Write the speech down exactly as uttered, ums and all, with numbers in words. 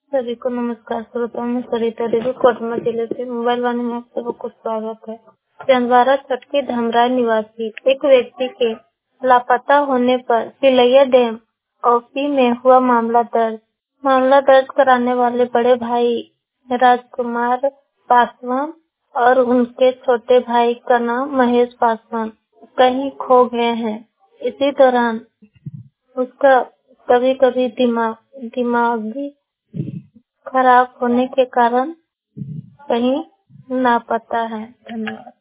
सभी को नमस्कार। श्रोताओं में सरिता देवी कोटमा जिले से मोबाइल वाणी में आप सबको स्वागत है। चंदवारा छटकी धमराय निवासी एक व्यक्ति के लापता होने पर सिलैया डैम ओपी में हुआ मामला दर्ज मामला दर्ज कराने वाले बड़े भाई राजकुमार पासवान और उनके छोटे भाई का नाम महेश पासवान कहीं खो गए हैं। इसी दौरान उसका कभी कभी दिमाग दिमागी खराब होने के कारण कहीं लापता है। धन्यवाद।